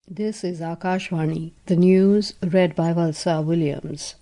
This is Akashvani, the news read by Valsa Williams.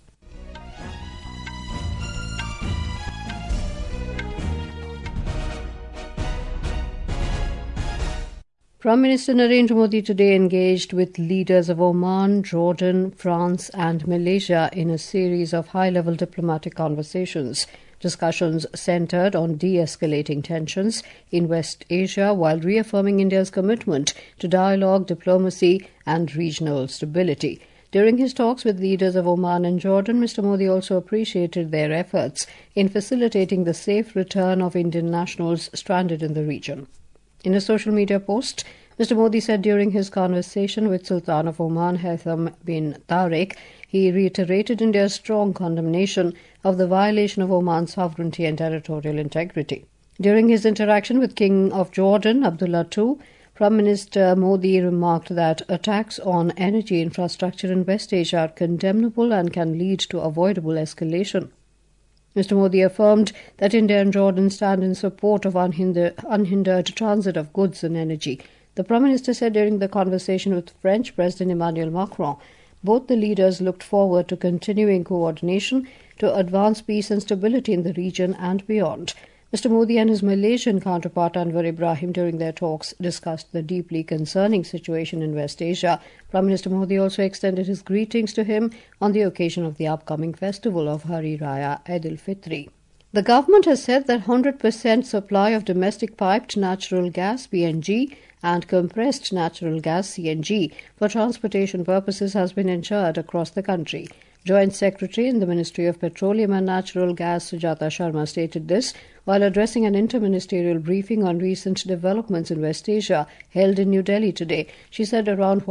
Prime Minister Narendra Modi today engaged with leaders of Oman, Jordan, France and Malaysia in a series of high-level diplomatic conversations. Discussions centred on de-escalating tensions in West Asia while reaffirming India's commitment to dialogue, diplomacy and regional stability. During his talks with leaders of Oman and Jordan, Mr. Modi also appreciated their efforts in facilitating the safe return of Indian nationals stranded in the region. In a social media post, Mr. Modi said during his conversation with Sultan of Oman, Haitham bin Tariq, he reiterated India's strong condemnation of the violation of Oman's sovereignty and territorial integrity. During his interaction with King of Jordan, Abdullah II, Prime Minister Modi remarked that attacks on energy infrastructure in West Asia are condemnable and can lead to avoidable escalation. Mr. Modi affirmed that India and Jordan stand in support of unhindered transit of goods and energy. The Prime Minister said during the conversation with French President Emmanuel Macron, both the leaders looked forward to continuing coordination to advance peace and stability in the region and beyond. Mr. Modi and his Malaysian counterpart Anwar Ibrahim during their talks discussed the deeply concerning situation in West Asia. Prime Minister Modi also extended his greetings to him on the occasion of the upcoming festival of Hari Raya Eid-ul-Fitr. The government has said that 100% supply of domestic piped natural gas (PNG) and compressed natural gas (CNG) for transportation purposes has been ensured across the country. Joint Secretary in the Ministry of Petroleum and Natural Gas Sujata Sharma stated this while addressing an interministerial briefing on recent developments in West Asia held in New Delhi today. She said around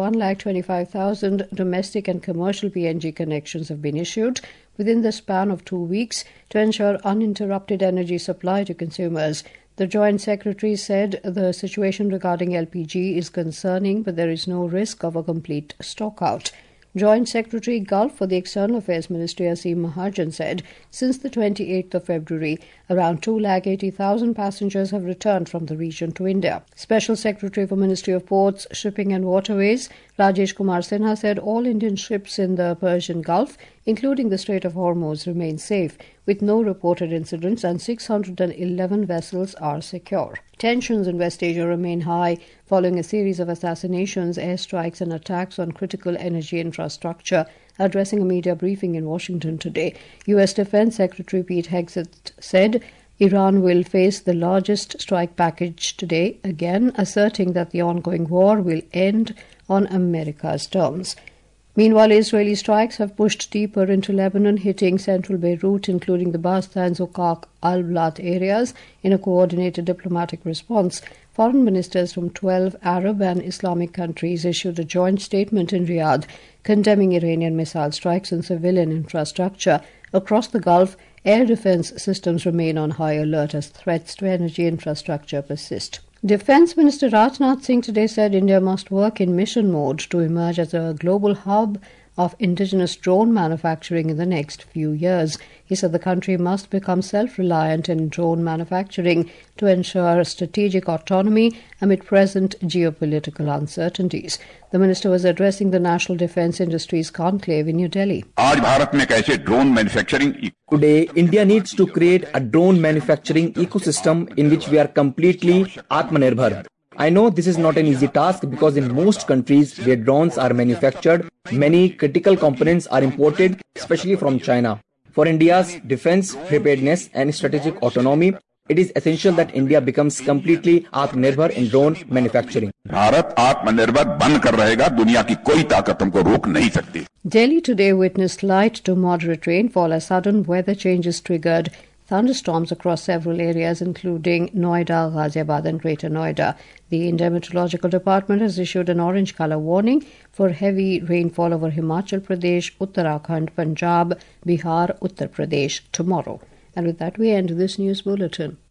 125,000 domestic and commercial PNG connections have been issued within the span of 2 weeks to ensure uninterrupted energy supply to consumers. The Joint Secretary said the situation regarding LPG is concerning, but there is no risk of a complete stockout. Joint Secretary Gulf for the External Affairs Ministry Aseem Mahajan said since the 28th of February, around 280,000 passengers have returned from the region to India. Special Secretary for Ministry of Ports, Shipping and Waterways Rajesh Kumar Sinha said all Indian ships in the Persian Gulf, including the Strait of Hormuz, remain safe, with no reported incidents, and 611 vessels are secure. Tensions in West Asia remain high following a series of assassinations, airstrikes and attacks on critical energy infrastructure. Addressing a media briefing in Washington today, U.S. Defense Secretary Pete Hegseth said Iran will face the largest strike package today, again asserting that the ongoing war will end on America's terms. Meanwhile, Israeli strikes have pushed deeper into Lebanon, hitting central Beirut, including the Basta and Zukak al-Blat areas, in a coordinated diplomatic response. Foreign ministers from 12 Arab and Islamic countries issued a joint statement in Riyadh condemning Iranian missile strikes on civilian infrastructure. Across the Gulf, air defense systems remain on high alert as threats to energy infrastructure persist. Defense Minister Rajnath Singh today said India must work in mission mode to emerge as a global hub of indigenous drone manufacturing in the next few years. He said the country must become self-reliant in drone manufacturing to ensure strategic autonomy amid present geopolitical uncertainties. The minister was addressing the National Defence Industries Conclave in New Delhi. Today, India needs to create a drone manufacturing ecosystem in which we are completely Atmanirbhar. I know this is not an easy task because in most countries where drones are manufactured, many critical components are imported, especially from China. For India's defense, preparedness and strategic autonomy, it is essential that India becomes completely Atmanirbhar in drone manufacturing. Delhi today witnessed light to moderate rainfall as sudden weather changes triggered thunderstorms across several areas, including Noida, Ghaziabad and Greater Noida. The India Meteorological Department has issued an orange colour warning for heavy rainfall over Himachal Pradesh, Uttarakhand, Punjab, Bihar, Uttar Pradesh tomorrow. And with that, we end this news bulletin.